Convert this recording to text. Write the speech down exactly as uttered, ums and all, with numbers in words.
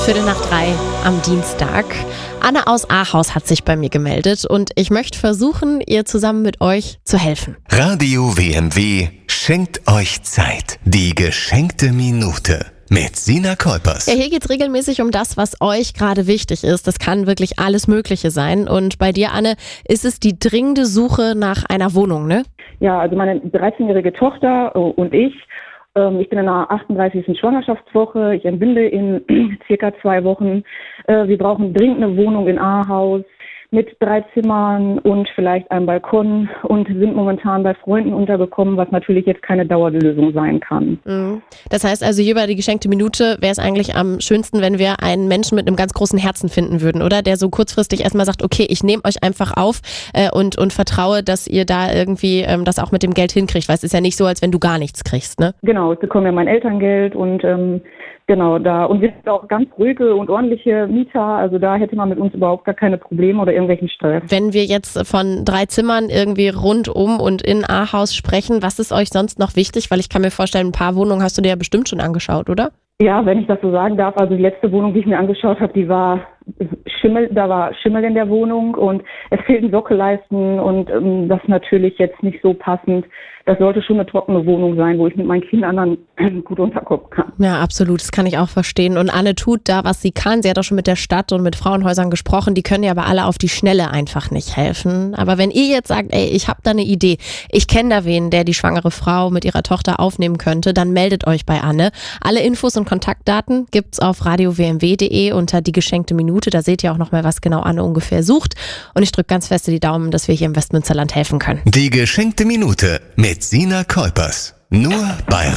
Viertel nach drei am Dienstag. Anne aus Ahaus hat sich bei mir gemeldet und ich möchte versuchen, ihr zusammen mit euch zu helfen. Radio W M W schenkt euch Zeit. Die geschenkte Minute mit Sina Kolpers. Ja, hier geht's regelmäßig um das, was euch gerade wichtig ist. Das kann wirklich alles Mögliche sein. Und bei dir, Anne, ist es die dringende Suche nach einer Wohnung, ne? Ja, also meine dreizehnjährige Tochter und ich. Ich bin in der achtunddreißigsten Schwangerschaftswoche. Ich entbinde in circa zwei Wochen. Wir brauchen dringend eine Wohnung in Ahaus mit drei Zimmern und vielleicht einem Balkon und sind momentan bei Freunden untergekommen, was natürlich jetzt keine Dauerlösung sein kann. Das heißt also, hier bei die geschenkte Minute wäre es eigentlich am schönsten, wenn wir einen Menschen mit einem ganz großen Herzen finden würden, oder? Der so kurzfristig erstmal sagt, okay, ich nehme euch einfach auf äh, und, und vertraue, dass ihr da irgendwie ähm, das auch mit dem Geld hinkriegt. Weil es ist ja nicht so, als wenn du gar nichts kriegst, ne? Genau, ich bekomme ja mein Elterngeld und ähm, genau da. Und wir sind auch ganz ruhige und ordentliche Mieter. Also da hätte man mit uns überhaupt gar keine Probleme oder irgendwelchen Stress. Wenn wir jetzt von drei Zimmern irgendwie rundum und in Ahaus sprechen, was ist euch sonst noch wichtig? Weil ich kann mir vorstellen, ein paar Wohnungen hast du dir ja bestimmt schon angeschaut, oder? Ja, wenn ich das so sagen darf. Also die letzte Wohnung, die ich mir angeschaut habe, die war Schimmel, da war Schimmel in der Wohnung und es fehlten Sockelleisten und ähm, das natürlich jetzt nicht so passend. Das sollte schon eine trockene Wohnung sein, wo ich mit meinen Kindern dann gut unterkommen kann. Ja, absolut. Das kann ich auch verstehen. Und Anne tut da, was sie kann. Sie hat auch schon mit der Stadt und mit Frauenhäusern gesprochen. Die können ja aber alle auf die Schnelle einfach nicht helfen. Aber wenn ihr jetzt sagt, ey, ich habe da eine Idee, ich kenne da wen, der die schwangere Frau mit ihrer Tochter aufnehmen könnte, dann meldet euch bei Anne. Alle Infos und Kontaktdaten gibt's auf radio w m w punkt de unter die geschenkte Minute. Da seht ihr auch nochmal, was genau Anne ungefähr sucht. Und ich drücke ganz feste die Daumen, dass wir hier im Westmünsterland helfen können. Die geschenkte Minute mit Sina Kolpers. Nur bei